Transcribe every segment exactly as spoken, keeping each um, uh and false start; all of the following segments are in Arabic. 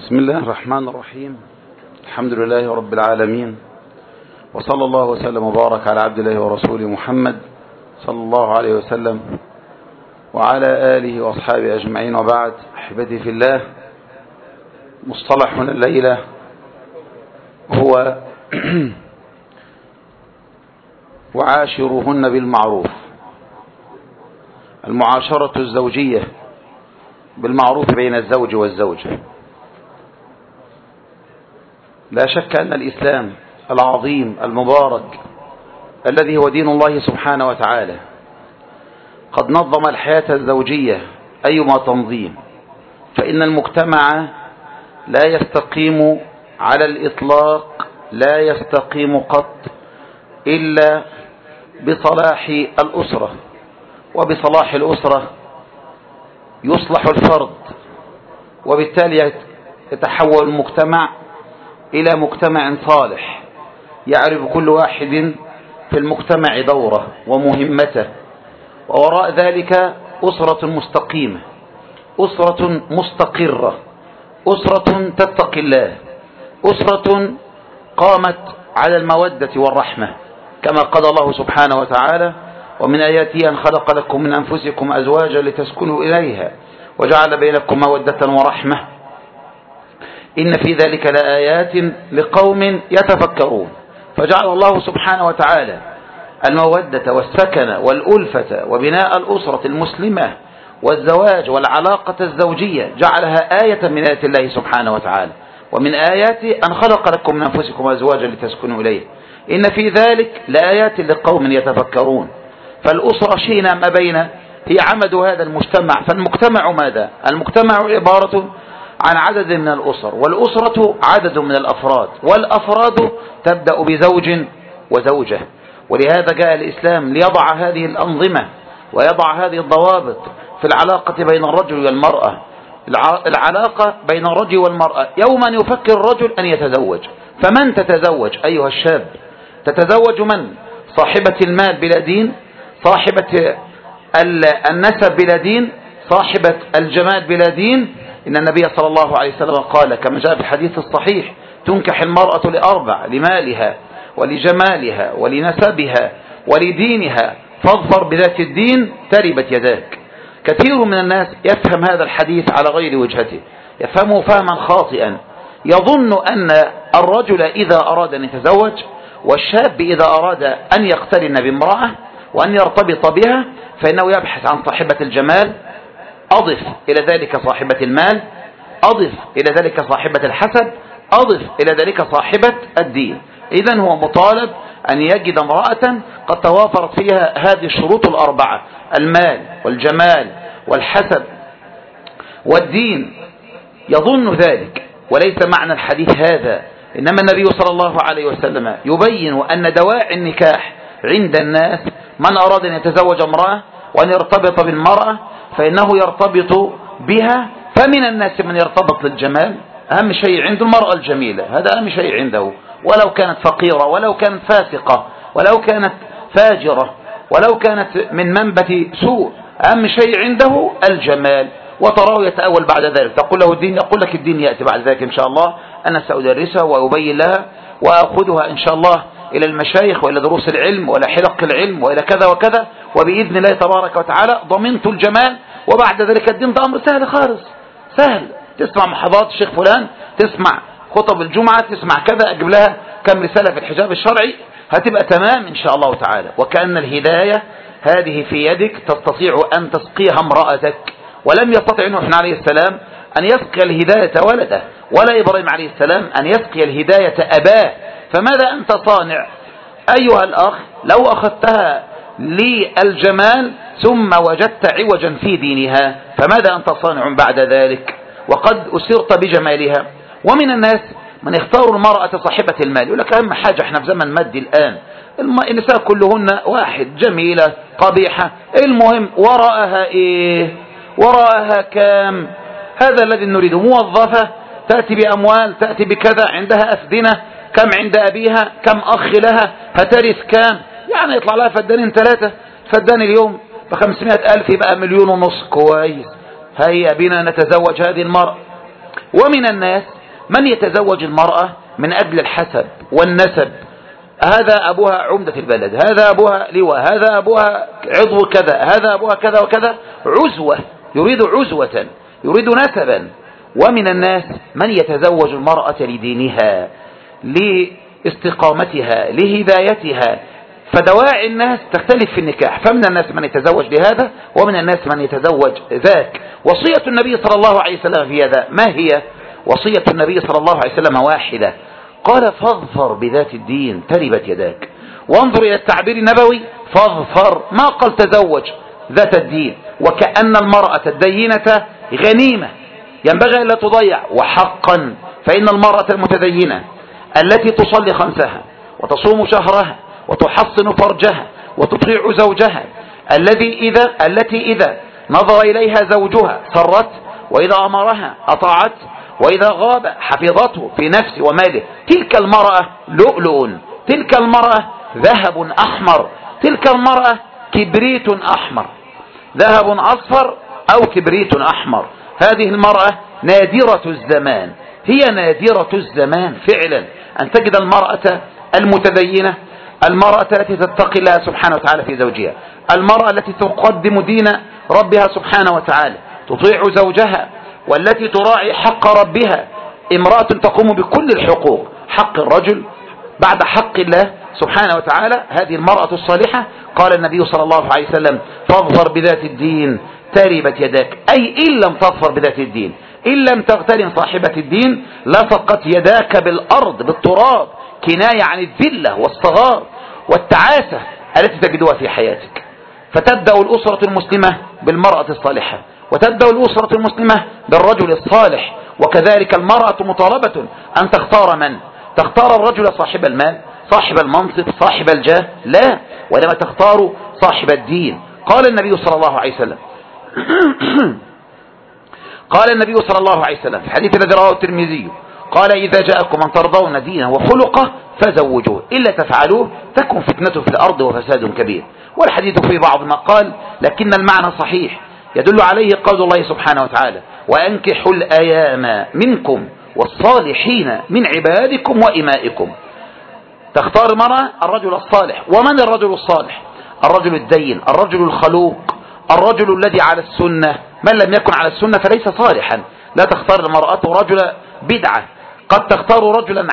بسم الله الرحمن الرحيم. الحمد لله رب العالمين، وصلى الله وسلم وبارك على عبد الله ورسوله محمد صلى الله عليه وسلم وعلى آله وأصحابه أجمعين، وبعد. أحبتي في الله، مصطلحنا الليلة هو وعاشروهن بالمعروف، المعاشرة الزوجية بالمعروف بين الزوج والزوجة. لا شك أن الإسلام العظيم المبارك الذي هو دين الله سبحانه وتعالى قد نظم الحياة الزوجية أيما تنظيم، فإن المجتمع لا يستقيم على الإطلاق، لا يستقيم قط إلا بصلاح الأسرة، وبصلاح الأسرة يصلح الفرد، وبالتالي يتحول المجتمع إلى مجتمع صالح يعرف كل واحد في المجتمع دوره ومهمته، ووراء ذلك أسرة مستقيمة، أسرة مستقرة، أسرة تتقي الله، أسرة قامت على المودة والرحمة، كما قال الله سبحانه وتعالى: ومن آياته أن خلق لكم من أنفسكم أزواجا لتسكنوا إليها وجعل بينكم مودة ورحمة إن في ذلك لآيات لقوم يتفكرون. فجعل الله سبحانه وتعالى المودة والسكن والألفة وبناء الأسرة المسلمة والزواج والعلاقة الزوجية جعلها آية من آيات الله سبحانه وتعالى. ومن آياته أن خلق لكم من أنفسكم أزواجا لتسكنوا إليه إن في ذلك لآيات لقوم يتفكرون. فالأسرة شئنا ما بين هي عمد هذا المجتمع. فالمجتمع ماذا؟ المجتمع عبارة عن عدد من الأسر، والأسرة عدد من الأفراد، والأفراد تبدأ بزوج وزوجة. ولهذا جاء الإسلام ليضع هذه الأنظمة ويضع هذه الضوابط في العلاقة بين الرجل والمرأة. العلاقة بين الرجل والمرأة، يوما يفكر الرجل أن يتزوج، فمن تتزوج أيها الشاب؟ تتزوج من؟ صاحبة المال بلا دين، صاحبة النسب بلا دين، صاحبة الجمال بلا دين. إن النبي صلى الله عليه وسلم قال كما جاء في الحديث الصحيح: تنكح المرأة لأربع: لمالها ولجمالها ولنسبها ولدينها، فاظفر بذات الدين تربت يداك. كثير من الناس يفهم هذا الحديث على غير وجهته، يفهمه فهما خاطئا، يظن أن الرجل إذا أراد أن يتزوج والشاب إذا أراد أن يقترن بامرأة وأن يرتبط بها فإنه يبحث عن صاحبة الجمال، أضف إلى ذلك صاحبة المال، أضف إلى ذلك صاحبة الحسب، أضف إلى ذلك صاحبة الدين. إذن هو مطالب أن يجد امرأة قد توافرت فيها هذه الشروط الأربعة: المال والجمال والحسب والدين. يظن ذلك، وليس معنى الحديث هذا، إنما النبي صلى الله عليه وسلم يبين أن دواعي النكاح عند الناس من أراد أن يتزوج امرأة وأن يرتبط بالمرأة فإنه يرتبط بها. فمن الناس من يرتبط للجمال، أهم شيء عنده المرأة الجميلة، هذا أهم شيء عنده، ولو كانت فقيرة، ولو كانت فاسقة، ولو كانت فاجرة، ولو كانت من منبت سوء، أهم شيء عنده الجمال. وتراه يتأول بعد ذلك، تقول له الدين، يقول لك الدين يأتي بعد ذلك إن شاء الله، أنا سأدرسها وأبين لها وأخذها إن شاء الله إلى المشايخ وإلى دروس العلم وإلى حلق العلم وإلى كذا وكذا، وبإذن الله تبارك وتعالى ضمنت الجمال. وبعد ذلك الدين ده أمر سهل خالص، سهل. تسمع محاضرات الشيخ فلان، تسمع خطب الجمعة، تسمع كذا، أجيب لها كم رسالة في الحجاب الشرعي، هتبقى تمام إن شاء الله تعالى. وكأن الهداية هذه في يدك، تستطيع أن تسقيها امرأتك. ولم يستطع نوح عليه السلام أن يسقي الهداية ولده، ولا إبراهيم عليه السلام أن يسقي الهداية أباه. فماذا أنت صانع أيها الأخ لو أخذتها للجمال ثم وجدت عوجا في دينها؟ فماذا أنت صانع بعد ذلك وقد أسرت بجمالها؟ ومن الناس من يختار المرأة صاحبة المال، يقول لك أهم حاجة احنا في زمن مادي الآن، النساء كلهن واحد، جميلة قبيحة، المهم وراءها إيه؟ وراءها كام؟ هذا الذي نريده. موظفة تأتي بأموال، تأتي بكذا، عندها أفدنة، كم عند أبيها، كم أخ لها، هترث كام؟ يعني يطلع لها فدانين ثلاثة، فدان اليوم بخمسمائة ألف، يبقى مليون ونص. كويس، هيا بنا نتزوج هذه المرأة. ومن الناس من يتزوج المرأة من أجل الحسب والنسب، هذا أبوها عمدة البلد، هذا أبوها لواء، هذا أبوها عضو كذا، هذا أبوها كذا وكذا، عزوة، يريد عزوة، يريد نسبا. ومن الناس من يتزوج المرأة لدينها، لاستقامتها، لهدايتها، فدواعي الناس تختلف في النكاح، فمن الناس من يتزوج لهذا ومن الناس من يتزوج ذاك. وصية النبي صلى الله عليه وسلم في هذا ما هي؟ وصية النبي صلى الله عليه وسلم واحدة، قال فاظفر بذات الدين تربت يداك. وانظر إلى التعبير النبوي، فاظفر، ما قال تزوج ذات الدين، وكأن المرأة الدينة غنيمة ينبغي ألا تضيع. وحقا فإن المرأة المتدينة التي تصلي خمسها وتصوم شهرها وتحصن فرجها وتطيع زوجها، الذي إذا التي إذا نظر إليها زوجها سرت، وإذا أمرها أطاعت، وإذا غاب حفظته في نفسه وماله، تلك المرأة لؤلؤ، تلك المرأة ذهب أحمر، تلك المرأة كبريت أحمر، ذهب أصفر أو كبريت أحمر. هذه المرأة نادرة الزمان، هي نادرة الزمان فعلا أن تجد المرأة المتدينة، المرأة التي تتقي الله سبحانه وتعالى في زوجها، المرأة التي تقدم دين ربها سبحانه وتعالى، تطيع زوجها، والتي تراعي حق ربها، امرأة تقوم بكل الحقوق، حق الرجل بعد حق الله سبحانه وتعالى. هذه المرأة الصالحة قال النبي صلى الله عليه وسلم فاظفر بذات الدين تربت يداك، أي إن لم تظفر بذات الدين، إن لم تغتنم صاحبة الدين لصقت يداك بالأرض بالتراب، كناية عن الذلة والصغار والتعاسة التي تجدها في حياتك. فتبدأ الأسرة المسلمة بالمرأة الصالحة، وتبدأ الأسرة المسلمة بالرجل الصالح. وكذلك المرأة مطالبة أن تختار من؟ تختار الرجل صاحب المال، صاحب المنصب، صاحب الجاه؟ لا، وإنما تختار صاحب الدين. قال النبي صلى الله عليه وسلم قال النبي صلى الله عليه وسلم في الحديث الذي رواه الترمذي، قال إذا جاءكم من ترضون دينه وخلقه فزوجوه، إلا تفعلوه تكن فتنة في الأرض وفساد كبير. والحديث في بعض ما قال، لكن المعنى صحيح يدل عليه قول الله سبحانه وتعالى وأنكحوا الأيام منكم والصالحين من عبادكم وإمائكم. تختار المرأة الرجل الصالح. ومن الرجل الصالح؟ الرجل الدين، الرجل الخلوق، الرجل الذي على السنة. من لم يكن على السنة فليس صالحا. لا تختار المرأة رجل بدعة، قد تختار رجلا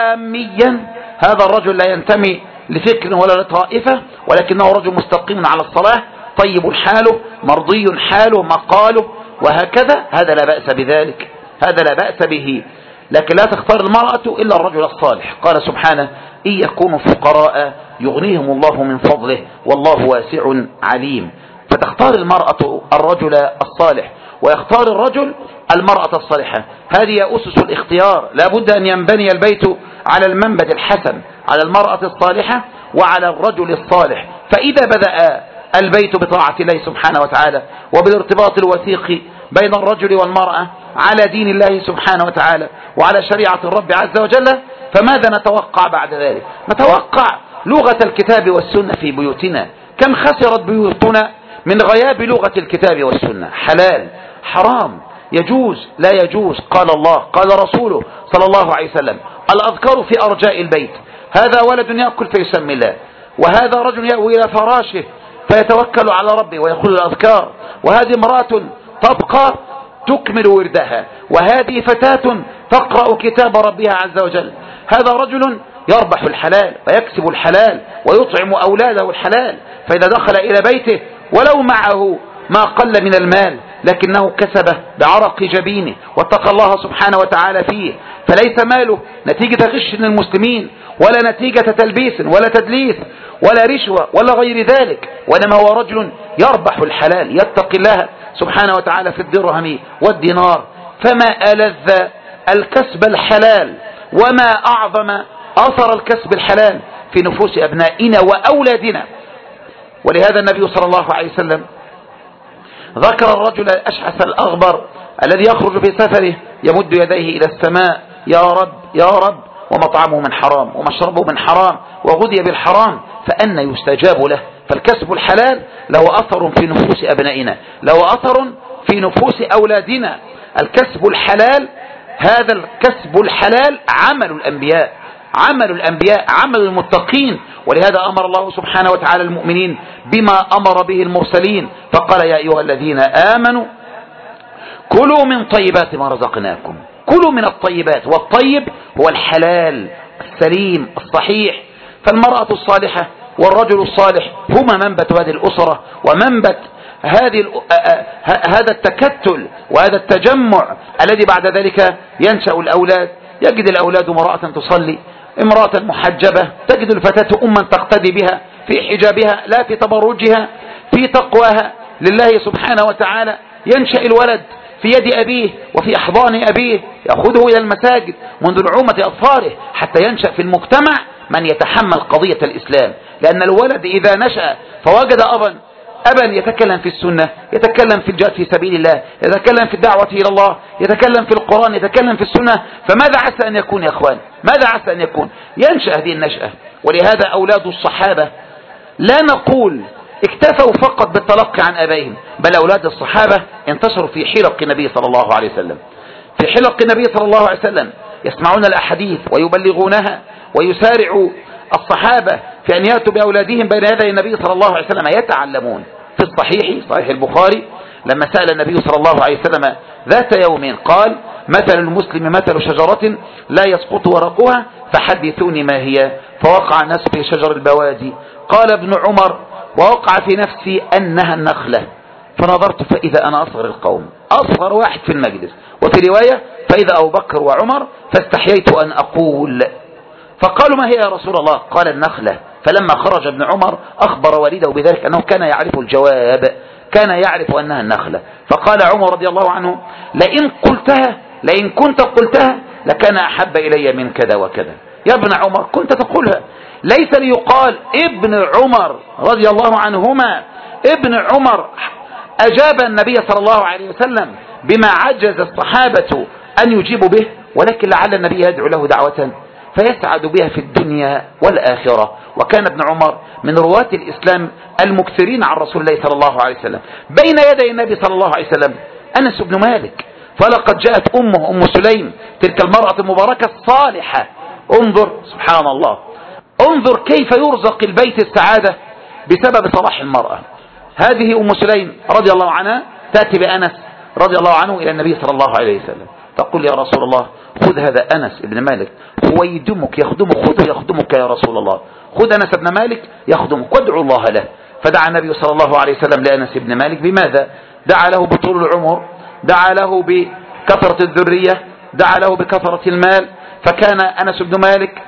عاميا، هذا الرجل لا ينتمي لفكر ولا لطائفة، ولكنه رجل مستقيم على الصلاة، طيب حاله، مرضي حاله، مقاله، وهكذا، هذا لا بأس بذلك، هذا لا بأس به. لكن لا تختار المرأة إلا الرجل الصالح. قال سبحانه إن يكونوا فقراء يغنيهم الله من فضله والله واسع عليم. فتختار المرأة الرجل الصالح، ويختار الرجل المرأة الصالحة. هذه أسس الاختيار. لا بد أن ينبني البيت على المنبت الحسن، على المرأة الصالحة وعلى الرجل الصالح. فإذا بدأ البيت بطاعة الله سبحانه وتعالى وبالارتباط الوثيق بين الرجل والمرأة على دين الله سبحانه وتعالى وعلى شريعة الرب عز وجل، فماذا نتوقع بعد ذلك؟ نتوقع لغة الكتاب والسنة في بيوتنا. كم خسرت بيوتنا من غياب لغة الكتاب والسنة؟ حلال، حرام، يجوز، لا يجوز، قال الله، قال رسوله صلى الله عليه وسلم. الأذكار في أرجاء البيت، هذا ولد يأكل فيسمي الله، وهذا رجل يأوي إلى فراشه فيتوكل على ربه ويقول الأذكار، وهذه امرأة تبقى تكمل وردها، وهذه فتاة تقرأ كتاب ربها عز وجل. هذا رجل يربح الحلال ويكسب الحلال ويطعم أولاده الحلال، فإذا دخل إلى بيته ولو معه ما قل من المال لكنه كسبه بعرق جبينه واتقى الله سبحانه وتعالى فيه، فليس ماله نتيجة غش من المسلمين ولا نتيجة تلبيس ولا تدليس ولا رشوة ولا غير ذلك، وإنما هو رجل يربح الحلال يتقي الله سبحانه وتعالى في الدرهم والدينار. فما ألذ الكسب الحلال وما أعظم أثر الكسب الحلال في نفوس أبنائنا وأولادنا. ولهذا النبي صلى الله عليه وسلم ذكر الرجل الأشعث الأغبر الذي يخرج في سفره يمد يديه إلى السماء يا رب يا رب، ومطعمه من حرام ومشربه من حرام وغذي بالحرام، فأنى يستجاب له. فالكسب الحلال له أثر في نفوس أبنائنا، له أثر في نفوس أولادنا. الكسب الحلال هذا الكسب الحلال عمل الأنبياء، عمل الأنبياء، عمل المتقين. ولهذا أمر الله سبحانه وتعالى المؤمنين بما أمر به المرسلين، فقال يا أيها الذين آمنوا كلوا من طيبات ما رزقناكم، كلوا من الطيبات، والطيب هو الحلال السليم الصحيح. فالمرأة الصالحة والرجل الصالح هما منبت هذه الأسرة ومنبت هذه هذا التكتل وهذا التجمع الذي بعد ذلك ينشأ الأولاد. يجد الأولاد امرأة تصلي، امرأة محجبة، تجد الفتاة أما تقتدي بها في حجابها لا في تبرجها، في تقواها لله سبحانه وتعالى. ينشأ الولد في يد أبيه وفي أحضان أبيه، يأخذه إلى المساجد منذ نعومة أظفاره حتى ينشأ في المجتمع من يتحمل قضية الإسلام. لأن الولد إذا نشأ فوجد أبا أبا يتكلم في السنة، يتكلم في الجهاد في سبيل الله، يتكلم في الدعوة إلى الله، يتكلم في القرآن، يتكلم في السنة، فماذا عسى أن يكون يا أخوان؟ ماذا عسى أن يكون؟ ينشأ هذه النشأة. ولهذا أولاد الصحابة لا نقول اكتفوا فقط بالتلقي عن أبائهم، بل أولاد الصحابة انتشروا في حلق النبي صلى الله عليه وسلم، في حلق النبي صلى الله عليه وسلم يسمعون الأحاديث ويبلغونها، ويسارع الصحابة في أن يأتوا بأولادهم بين يدي النبي صلى الله عليه وسلم يتعلمون. في الصحيح صحيح البخاري لما سأل النبي صلى الله عليه وسلم ذات يوم قال مثل المسلم مثل شجرة لا يسقط ورقها فحدثوني ما هي، فوقع الناس في شجر البوادي. قال ابن عمر ووقع في نفسي أنها النخلة، فنظرت فإذا أنا أصغر القوم، أصغر واحد في المجلس، وفي رواية فإذا أبو بكر وعمر، فاستحييت أن أقول، فقالوا ما هي يا رسول الله؟ قال النخلة. فلما خرج ابن عمر أخبر والده بذلك أنه كان يعرف الجواب، كان يعرف أنها النخلة. فقال عمر رضي الله عنه لئن قلتها لئن كنت قلتها لكان أحب إلي من كذا وكذا. يا ابن عمر كنت تقولها، ليس ليقال ابن عمر رضي الله عنهما ابن عمر أجاب النبي صلى الله عليه وسلم بما عجز الصحابة أن يجيبوا به، ولكن لعل النبي يدعو له دعوة فيسعد بها في الدنيا والآخرة. وكان ابن عمر من رواة الإسلام المكثرين عن رسول الله صلى الله عليه وسلم. بين يدي النبي صلى الله عليه وسلم أنس بن مالك، فلقد جاءت أمه أم سليم تلك المرأة المباركة الصالحة. انظر سبحان الله، انظر كيف يرزق البيت السعادة بسبب صلاح المرأة. هذه أم سليم رضي الله عنها تأتي بأنس رضي الله عنه إلى النبي صلى الله عليه وسلم تقول يا رسول الله خذ هذا أنس بن مالك هو يدمك يخدمك، خذه يخدمك يا رسول الله، خذ أنس بن مالك يخدمك وادعو الله له. فدعا النبي صلى الله عليه وسلم لأنس بن مالك بماذا؟ دعا له بطول العمر، دعا له بكثرة الذرية، دعا له بكثرة المال. فكان أنس بن مالك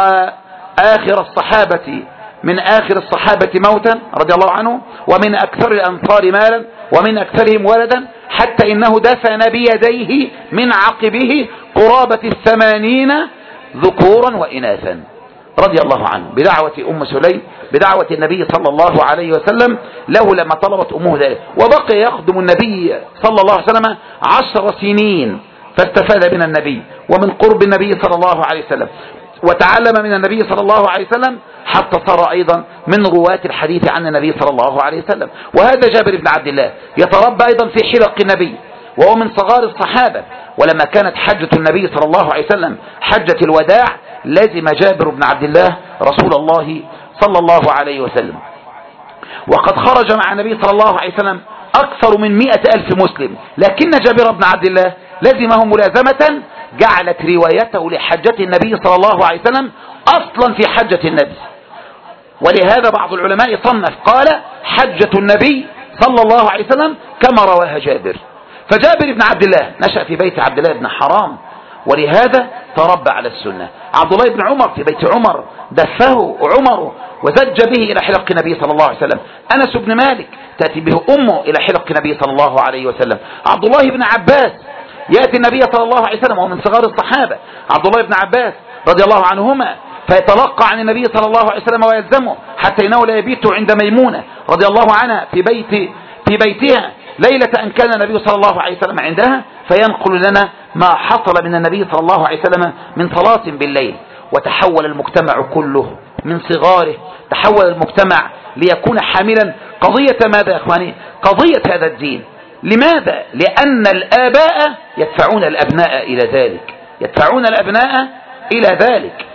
آخر الصحابة من آخر الصحابة موتا رضي الله عنه، ومن أكثر الأنصار مالا، ومن أكثرهم ولدا، حتى إنه دفن بيديه من عقبه قرابة الثمانين ذكورا وإناثا رضي الله عنه بدعوة أم سليم، بدعوة النبي صلى الله عليه وسلم له لما طلبت أمه ذلك. وبقي يخدم النبي صلى الله عليه وسلم عشر سنين، فاستفاد من النبي ومن قرب النبي صلى الله عليه وسلم، وتعلم من النبي صلى الله عليه وسلم، حتى صار أيضا من رواة الحديث عن النبي صلى الله عليه وسلم. وهذا جابر بن عبد الله يتربى أيضا في حلق النبي، وهو من صغار الصحابة. ولما كانت حجة النبي صلى الله عليه وسلم حجة الوداع لزم جابر بن عبد الله رسول الله صلى الله عليه وسلم، وقد خرج مع النبي صلى الله عليه وسلم أكثر من مئة ألف مسلم، لكن جابر بن عبد الله لزمه ملازمة جعلت روايته لحجة النبي صلى الله عليه وسلم أصلا في حجة النبي. ولهذا بعض العلماء صنف قال حجة النبي صلى الله عليه وسلم كما رواها جابر. فجابر بن عبد الله نشأ في بيت عبد الله بن حرام، ولهذا تربى على السنة. عبد الله بن عمر في بيت عمر دفه عمر وزج به إلى حلق النبي صلى الله عليه وسلم. أنس بن مالك تأتي به أمه إلى حلق النبي صلى الله عليه وسلم. عبد الله بن عباس يأتي النبي صلى الله عليه وسلم وهو من صغار الصحابة، عبد الله بن عباس رضي الله عنهما، فيتلقى عن النبي صلى الله عليه وسلم ويلزمه، حتى إنه لا يبيت عند ميمونة رضي الله عنها في بيت في بيتها ليلة أن كان النبي صلى الله عليه وسلم عندها، فينقل لنا ما حصل من النبي صلى الله عليه وسلم من صلاة بالليل. وتحول المجتمع كله من صغاره، تحول المجتمع ليكون حاملا قضية ماذا يا إخواني؟ قضية هذا الدين، لماذا؟ لأن الآباء يدفعون الأبناء إلى ذلك، يدفعون الأبناء إلى ذلك.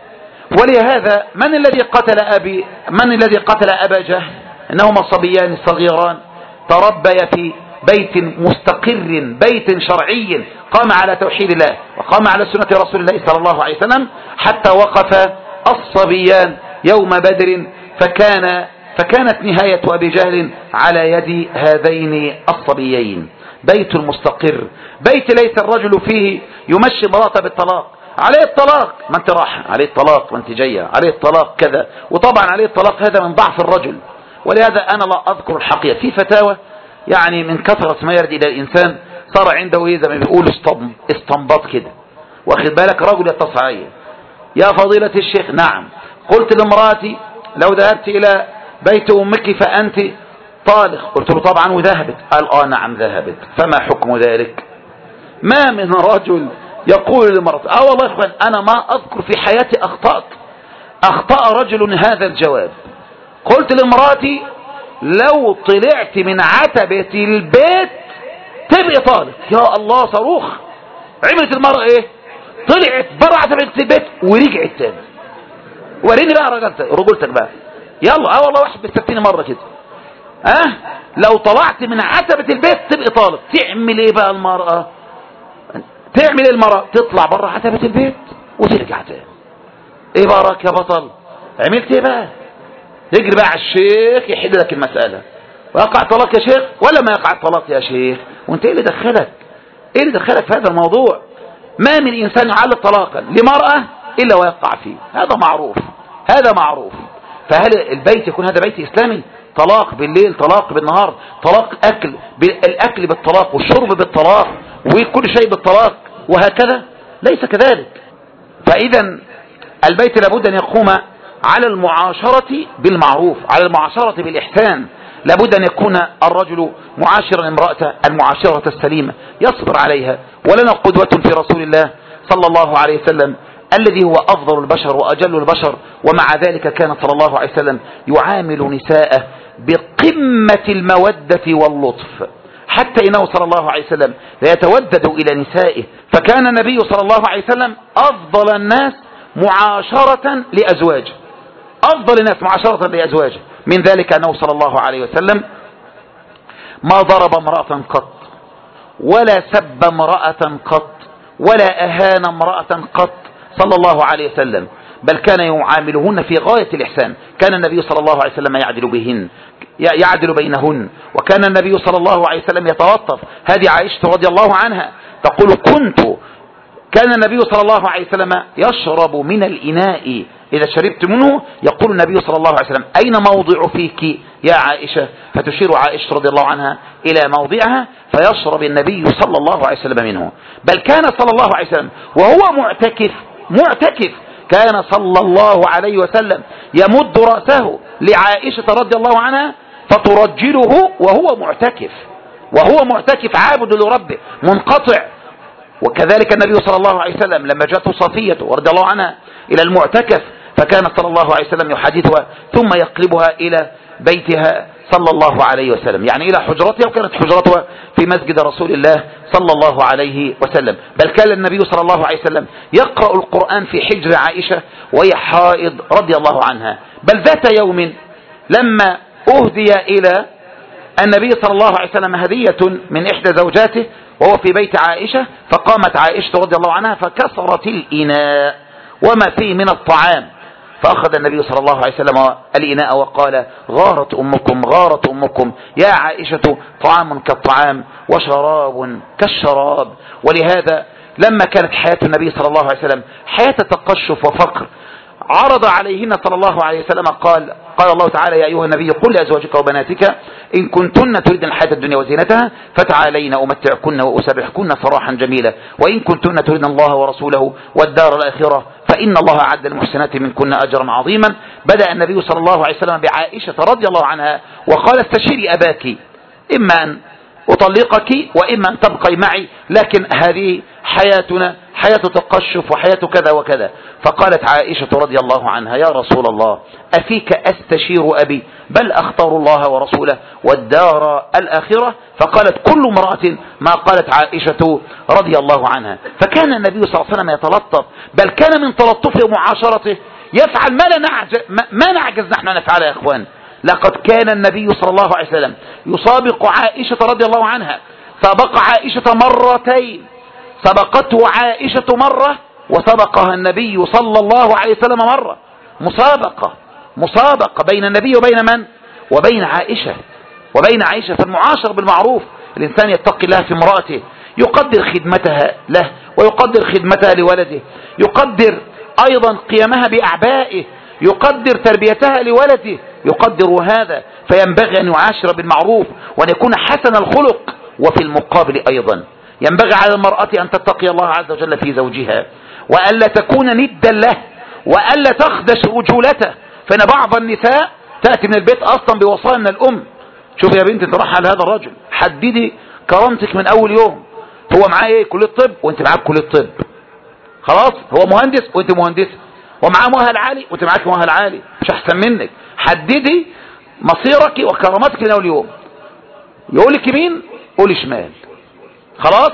ولهذا من الذي قتل أبي من الذي قتل أبا جهل؟ إنهما الصبيان الصغيران تربيا في بيت مستقر، بيت شرعي قام على توحيد الله وقام على سنة رسول الله صلى الله عليه وسلم، حتى وقف الصبيان يوم بدر، فكان فكانت نهاية أبي جهل على يد هذين الصبيين. بيت مستقر، بيت ليس الرجل فيه يمشي مراته بالطلاق، عليه الطلاق ما انت راح، عليه الطلاق ما انت جايه، عليه الطلاق كذا، وطبعا عليه الطلاق هذا من ضعف الرجل. ولهذا أنا لا أذكر الحقيقة في فتاوى، يعني من كثرة ما يرد إلى الإنسان صار عنده إيه زي ما بيقولوا استنباط كده، واخد بالك، رجل يتصل علي: يا فضيلة الشيخ، نعم، قلت لامرأتي لو ذهبت إلى بيت أمك فأنت طالق. قلت له طبعا وذهبت. قال آه نعم ذهبت. فما حكم ذلك؟ ما من رجل يقول لمرأته: اه والله يا اخوان انا ما اذكر في حياتي اخطأت. اخطأ رجل هذا الجواب. قلت لمراتي لو طلعت من عتبة البيت تبقى طالق. يا الله صاروخ. عملت المرأة ايه؟ طلعت برا عتبة البيت ورجعت تاني. وريني بقى رجلتك رجلتك بقى. يلا اه والله واحد بيستفتيني مرة كده. اه لو طلعت من عتبة البيت تبقى طالق. تعمل ايه بقى المرأة؟ تعمل ايه المرأة؟ تطلع برا عتبة البيت وترجع تاني. ايه بارك يا بطل؟ عملت ايه بقى؟ يجري بقى على الشيخ يحل لك المسألة. ويقع طلاق يا شيخ ولا ما يقع طلاق يا شيخ؟ وانت ايه اللي دخلك؟ ايه اللي دخلك في هذا الموضوع؟ ما من انسان يعلق طلاقا لمرأة الا ويقع فيه. هذا معروف، هذا معروف. فهل البيت يكون هذا بيت اسلامي؟ طلاق بالليل، طلاق بالنهار، طلاق اكل، الاكل بالطلاق والشرب بالطلاق وكل شيء بالطلاق وهكذا؟ ليس كذلك. فاذا البيت لابد ان يقوم على المعاشرة بالمعروف، على المعاشرة بالإحسان. لابد أن يكون الرجل معاشرا امرأته المعاشرة السليمة يصبر عليها. ولنا قدوة في رسول الله صلى الله عليه وسلم الذي هو أفضل البشر وأجل البشر، ومع ذلك كان صلى الله عليه وسلم يعامل نساءه بقمة المودة واللطف، حتى إنه صلى الله عليه وسلم لا يتودد إلى نسائه. فكان النبي صلى الله عليه وسلم أفضل الناس معاشرة لأزواجه، أفضل الناس معاشرة لأزواجه. من ذلك أنه صلى الله عليه وسلم ما ضرب امرأة قط، ولا سب امرأة قط، ولا أهان امرأة قط صلى الله عليه وسلم، بل كان يعاملهن في غاية الإحسان. كان النبي صلى الله عليه وسلم يعدل بهن، يعدل بينهن. وكان النبي صلى الله عليه وسلم يتلطف. هذه عائشة رضي الله عنها تقول: كنت كان النبي صلى الله عليه وسلم يشرب من الإناء إذا شربت منه يقول النبي صلى الله عليه وسلم: أين موضع فيك يا عائشة؟ فتشير عائشة رضي الله عنها إلى موضعها، فيشرب النبي صلى الله عليه وسلم منه. بل كان صلى الله عليه وسلم وهو معتكف معتكف كان صلى الله عليه وسلم يمد رأسه لعائشة رضي الله عنها فترجله وهو معتكف، وهو معتكف عابد لربه منقطع. وكذلك النبي صلى الله عليه وسلم لما جاءته صفية رضي الله عنها إلى المعتكف فكان صلى الله عليه وسلم يحدثها ثم يقلبها إلى بيتها صلى الله عليه وسلم، يعني إلى حجرتها، وكانت حجرتها في مسجد رسول الله صلى الله عليه وسلم. بل كان النبي صلى الله عليه وسلم يقرأ القرآن في حجر عائشة وهي حائض رضي الله عنها. بل ذات يوم لما أهدي إلى النبي صلى الله عليه وسلم هدية من إحدى زوجاته وهو في بيت عائشة، فقامت عائشة رضي الله عنها فكسرت الإناء وما فيه من الطعام، فأخذ النبي صلى الله عليه وسلم الإناء وقال: غارت أمكم غارت أمكم يا عائشة، طعام كالطعام وشراب كالشراب. ولهذا لما كانت حياة النبي صلى الله عليه وسلم حياة تقشف وفقر عرض عليهن صلى الله عليه وسلم قال قال الله تعالى: يا أيها النبي قل لأزواجك وبناتك إن كنتن تريدن الحياة الدنيا وزينتها فتعالين أمتعكن وأسرحكن سراحا جميلا، وإن كنتن تريدن الله ورسوله والدار الآخرة فإن الله أعد للمحسنات منكن أجرا عظيما. بدأ النبي صلى الله عليه وسلم بعائشة رضي الله عنها وقال: استشيري أباك، إما أن أطلقك وإما أن تبقي معي، لكن هذه حياتنا حياته تقشف وحياته كذا وكذا. فقالت عائشة رضي الله عنها: يا رسول الله، أفيك أستشير أبي؟ بل أختار الله ورسوله والدار الآخرة. فقالت: كل امرأة ما قالت عائشة رضي الله عنها. فكان النبي صلى الله عليه وسلم يتلطف، بل كان من تلطفه ومعاشرته يفعل ما لا نعجز, ما نعجز نحن نفعله يا إخوان. لقد كان النبي صلى الله عليه وسلم يسابق عائشة رضي الله عنها، سبق عائشة مرتين، سبقته عائشة مرة وسبقها النبي صلى الله عليه وسلم مرة. مسابقة مسابقة بين النبي وبين من؟ وبين عائشة وبين عائشة. فالمعاشر بالمعروف، الإنسان يتقي الله في امرأته، يقدر خدمتها له ويقدر خدمتها لولده، يقدر أيضا قيامها بأعبائه، يقدر تربيتها لولده، يقدر هذا. فينبغي أن يعاشر بالمعروف وأن يكون حسن الخلق. وفي المقابل أيضا ينبغي على المرأة أن تتقي الله عز وجل في زوجها، وألا تكون ندا له، وألا تخدش رجولته. فإن بعض النساء تأتي من البيت أصلا بوصايا من الأم: شوف يا بنت، انت راح على هذا الرجل، حددي كرامتك من أول يوم. هو معاه ايه؟ كلية طب وانت معاك كلية طب، خلاص. هو مهندس وانت مهندسة، ومعاه مؤهل عالي وانت معاك مؤهل عالي، مش أحسن منك. حددي مصيرك وكرامتك من أول يوم. يقولك يمين قولي شمال، خلاص.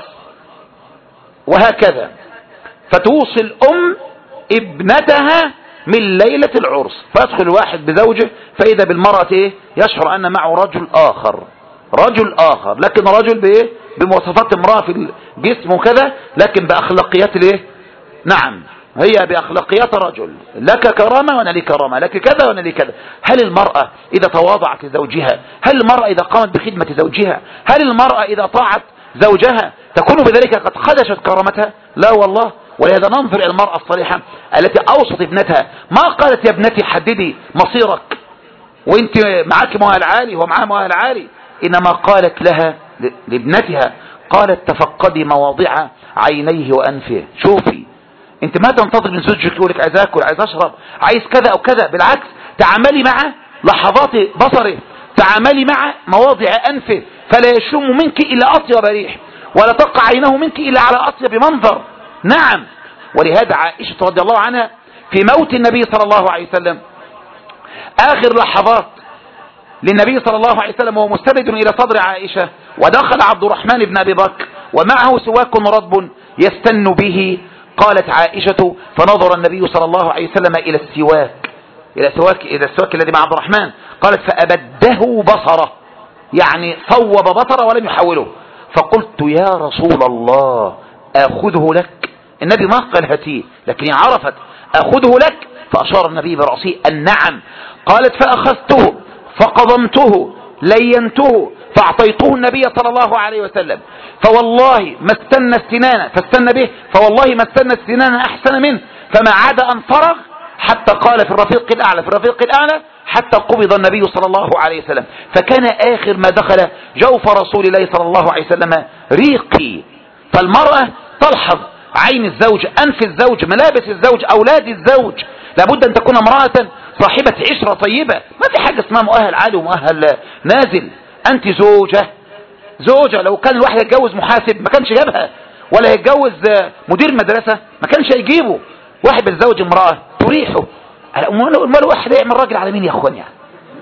وهكذا. فتوصي الأم ابنتها من ليلة العرس، فيدخل الواحد بزوجه فإذا بالمرأة إيه؟ يشعر أن معه رجل آخر، رجل آخر، لكن رجل بإيه؟ بمواصفات امرأة في الجسم وكذا، لكن بأخلاقيات الإيه؟ نعم، هي بأخلاقيات رجل، لك كرامة وأنا لي كرامة، لك كذا وأنا لي كذا. هل المرأة إذا تواضعت لزوجها؟ هل المرأة إذا قامت بخدمة زوجها؟ هل المرأة إذا طاعت زوجها تكون بذلك قد خدشت كرامتها؟ لا والله. ولهذا ننظر إلى المرأة الصالحة التي أوصت ابنتها، ما قالت يا ابنتي حددي مصيرك وانت معك مؤهل عالي ومعها مؤهل عالي، إنما قالت لها لابنتها، قالت: تفقدي مواضع عينيه وأنفه. شوفي، انت ما تنتظر من زوجك يقولك عايز اكل، عايز اشرب، عايز كذا او كذا. بالعكس، تعاملي مع لحظات بصره، تعاملي مع مواضع انفه، فلا يشم منك الا اطيب ريح، ولا تقع عينه منك الا على اطيب منظر. نعم. ولهذا عائشة رضي الله عنها في موت النبي صلى الله عليه وسلم، اخر لحظات للنبي صلى الله عليه وسلم وهو مستند الى صدر عائشة، ودخل عبد الرحمن بن ابي بكر ومعه سواك رطب يستن به. قالت عائشة: فنظر النبي صلى الله عليه وسلم إلى السواك إلى السواك إلى السواك الذي مع عبد الرحمن، قالت: فأبده بصره، يعني صوب بصره ولم يحوله. فقلت: يا رسول الله، أخذه لك؟ النبي ما قال هاتيه، لكن عرفت أخذه لك، فأشار النبي برأسه أن نعم. قالت: فأخذته فقضمته لينته فأعطيته النبي صلى الله عليه وسلم، فوالله ما استنى السنان فاستنى به، فوالله ما استنى السنان أحسن منه، فما عاد أن فرغ حتى قال في الرفيق الأعلى في الرفيق الأعلى حتى قبض النبي صلى الله عليه وسلم. فكان آخر ما دخل جوف رسول الله صلى الله عليه وسلم ريقي. فالمرأة تلحظ عين الزوج، أنف الزوج، ملابس الزوج، أولاد الزوج. لابد أن تكون امرأة صاحبة عشرة طيبة. ما في حاجة اسمها مؤهل عالي ومؤهل نازل. أنت زوجة زوجة لو كان الواحد يتجوز محاسب ما كانش جابها، ولا يتجوز مدير مدرسة ما كانش يجيبه. واحد بيتزوج امرأة تريحه. امال الواحد يعمل راجل على مين يا اخوان؟ يعني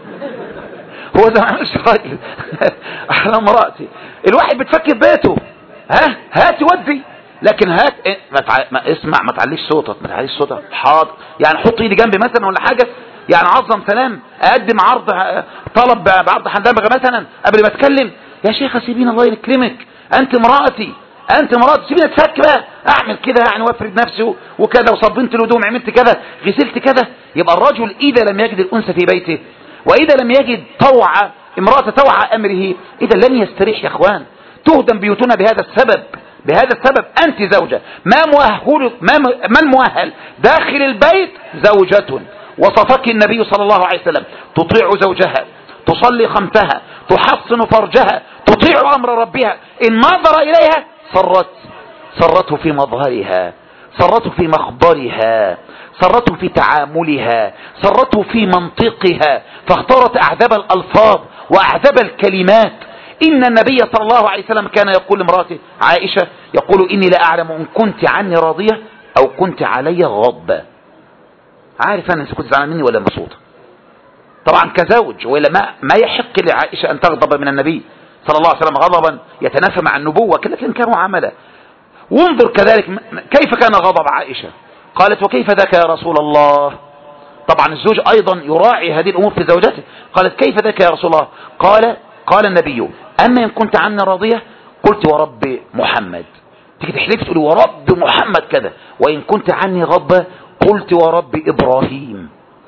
هو ده ما عملش راجل على امرأتي. الواحد بتفكر بيته، ها هاتي ودي، لكن هات إيه؟ ما, تع... ما اسمع، ما تعليش صوتك ما تعليش صوتك حاضر. يعني حط ايدي جنبي مثلا ولا حاجة، يعني عظم سلام، اقدم عرض طلب بعرض حندبغة مثلا قبل ما اتكلم. يا شيخة سيبيني الله يكرمك، انت امرأتي انت مراتي، سيبيني اتفك بقى، اعمل كده يعني وافرد نفسي وكذا، وصبنت الهدوم، عملت كذا، غسلت كذا. يبقى الرجل اذا لم يجد الانثى في بيته، واذا لم يجد طوع امرأة طوع امره، اذا لن يستريح يا اخوان. تهدم بيوتنا بهذا السبب بهذا السبب. انت زوجة، ما مؤهل ما, ما المؤهل داخل البيت؟ زوجة. وصفك النبي صلى الله عليه وسلم تطيع زوجها، تصلي خمسها، تحصن فرجها، تطيع امر ربها، ان نظر اليها صرت صرته في مظهرها، صرته في مخبرها، صرته في تعاملها، صرته في منطقها، فاختارت اعذب الالفاظ واعذب الكلمات. إن النبي صلى الله عليه وسلم كان يقول لامرأته عائشة، يقول إني لا أعلم إن كنت عني راضية أو كنت علي غضبة. عارف أنا إذا كنت زعلان مني ولا مبسوطة. طبعا كزوج، وإلا ما ما يحق لعائشة أن تغضب من النبي صلى الله عليه وسلم غضبا يتنافى مع النبوة، لكن كانوا عملا. وانظر كذلك كيف كان غضب عائشة. قالت وكيف ذاك يا رسول الله؟ طبعا الزوج أيضا يراعي هذه الأمور في زوجته. قالت كيف ذاك يا رسول الله؟ قال قال النبي أما إن كنت عنا راضية قلت ورب محمد. تيجي تحلف تقول ورب محمد كذا، وإن كنت عني غضبة قلت ورب إبراهيم.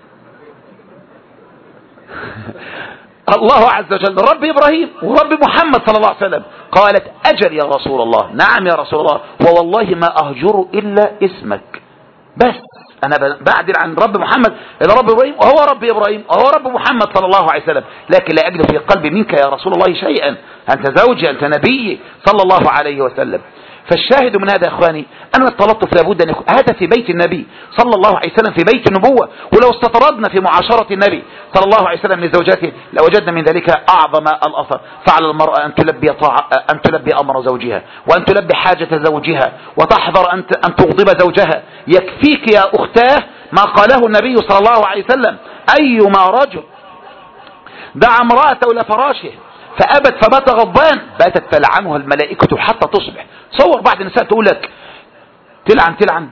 الله عز وجل رب إبراهيم ورب محمد صلى الله عليه وسلم. قالت أجل يا رسول الله، نعم يا رسول الله، ووالله ما أهجر إلا اسمك، بس أنا بعدل عن رب محمد إلى رب إبراهيم، وهو رب إبراهيم وهو رب محمد صلى الله عليه وسلم، لكن لا أجد في قلبي منك يا رسول الله شيئا، أنت زوجي أنت نبي صلى الله عليه وسلم. فالشاهد من هذا يا إخواني أن التلطف لابد أن يكون هذا في بيت النبي صلى الله عليه وسلم، في بيت النبوة. ولو استطردنا في معاشرة النبي صلى الله عليه وسلم لزوجاته لوجدنا من ذلك أعظم الأثر. فعلى المرأة أن تلبي طاعة، أن تلبي أمر زوجها، وأن تلبي حاجة زوجها، وتحذر أن أن تغضب زوجها. يكفيك يا أختاه ما قاله النبي صلى الله عليه وسلم: أيما رجل دعا امرأته إلى فراشه فأبت فبات غضبان باتت تلعنها الملائكة حتى تصبح. صور بعض النساء تقول لك تلعن تلعن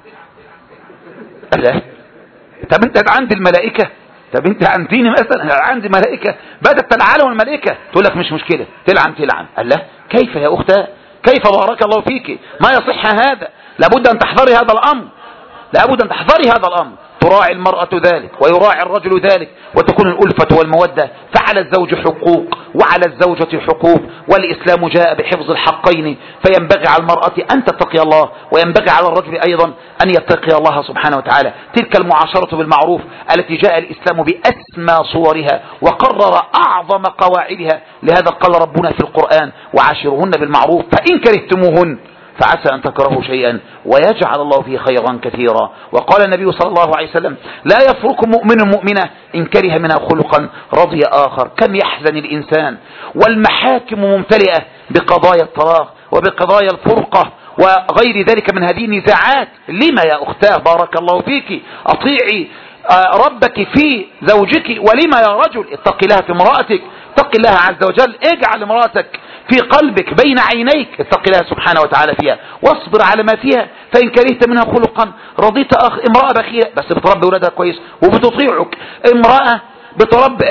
لا، طب انت عند الملائكة، طب انت عنديني مثلا عندي ملائكة باتت تلعنها الملائكة، تقول لك مش مشكلة تلعن تلعن. الله، كيف يا أختاه؟ كيف بارك الله فيك؟ ما يصح هذا، لابد أن تحذري هذا الأمر، لابد أن تحذري هذا الأمر. تراعي المرأة ذلك ويراعي الرجل ذلك، وتكون الألفة والمودة. فعلى الزوج حقوق وعلى الزوجة حقوق، والإسلام جاء بحفظ الحقين، فينبغي على المرأة أن تتقي الله، وينبغي على الرجل أيضا أن يتقي الله سبحانه وتعالى. تلك المعاشرة بالمعروف التي جاء الإسلام بأسمى صورها وقرر أعظم قواعدها. لهذا قال ربنا في القرآن: وعاشرهن بالمعروف فإن كرهتموهن فعسى أن تكرهوا شيئا ويجعل الله فيه خيرا كثيرا. وقال النبي صلى الله عليه وسلم: لا يفرق مؤمن مؤمنة إن كره منها خلقا رضي آخر. كم يحزن الإنسان والمحاكم ممتلئة بقضايا الطلاق وبقضايا الفرقة وغير ذلك من هذه النزاعات. لما يا أختاه بارك الله فيك أطيعي ربك في زوجك، ولما يا رجل اتق الله في امرأتك، اتق الله عز وجل، اجعل امرأتك في قلبك بين عينيك، اتق الله سبحانه وتعالى فيها، واصبر على ما فيها. فإن كرهت منها خلقا رضيت أخ امرأة بخيلة بس بتربي ولادها كويس وبتطيعك، امرأة بتربي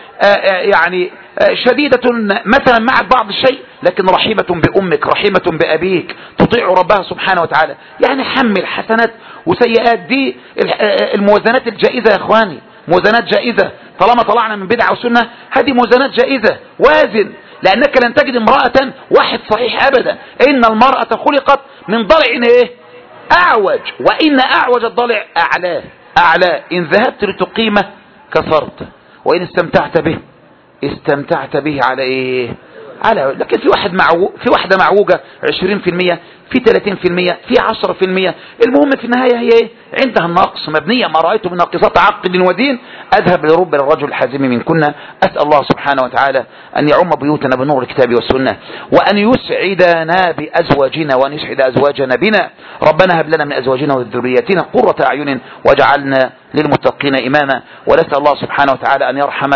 يعني شديدة مثلا معك بعض الشيء لكن رحيمة بأمك رحيمة بأبيك، تطيع ربها سبحانه وتعالى. يعني حمل حسنات وسيئات، دي الموازنات الجائزة يا اخواني، موازنات جائزة. طالما طلعنا من بدعة وسنة هذه موازنات جائزة. وازن، لأنك لن تجد امرأة واحد صحيح أبدا. إن المرأة خلقت من ضلع ايه أعوج، وإن أعوج الضلع أعلاه أعلاه. إن ذهبت لتقيمه كثرت، وإن استمتعت به استمتعت به على ايه على. لكن في واحد معو... في واحدة معوجة عشرين في المية، في ثلاثين في المية، في عشرة في المية. المهم في النهاية هي ايه؟ عندها النقص مبنية. ما رأيت من ناقصات عقل ودين أذهب لرب الرجل الحازم منكن. أسأل الله سبحانه وتعالى أن يعم بيوتنا بنور الكتاب والسنة، وأن يسعدنا بأزواجنا وأن يسعد أزواجنا بنا. ربنا هب لنا من أزواجنا وذرياتنا قرة أعين واجعلنا للمتقين إماما. ونسأل الله سبحانه وتعالى أن يرحم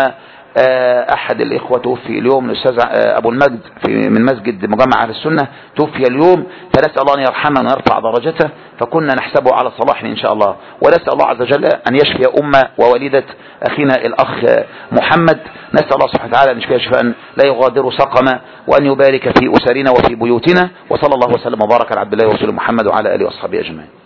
أحد الإخوة توفي اليوم، الأستاذ أبو المجد في من مسجد مجمع أهل السنة توفي اليوم، فنسأل الله أن يرحمه ويرفع درجته، فكنا نحسبه على صلاح إن شاء الله. ونسأل الله عز وجل أن يشفي أم ووالدة أخينا الأخ محمد. نسأل الله سبحانه وتعالى أن يشفي شفاء لا يغادر سقما، وأن يبارك في أسرنا وفي بيوتنا. وصلى الله وسلم وبارك على عبد الله ورسوله محمد وعلى آله وأصحابه أجمعين.